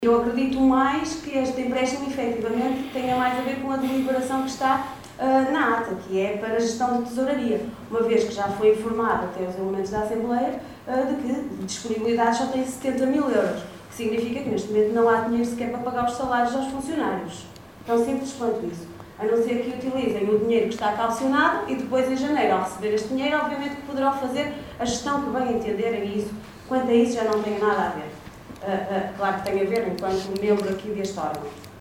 Eu acredito mais que este empréstimo, efetivamente, tenha mais a ver com a deliberação que está na ata, que é para a gestão de tesouraria, uma vez que já foi informado até os elementos da Assembleia de que disponibilidade só tem 70 mil euros, que significa que neste momento não há dinheiro sequer para pagar os salários aos funcionários. Tão simples quanto isso. A não ser que utilizem o dinheiro que está calcionado e depois em janeiro, ao receber este dinheiro, obviamente que poderão fazer a gestão que bem entenderem e isso, quanto a isso já não tem nada a ver. Claro que tem a ver enquanto membro aqui deste órgão.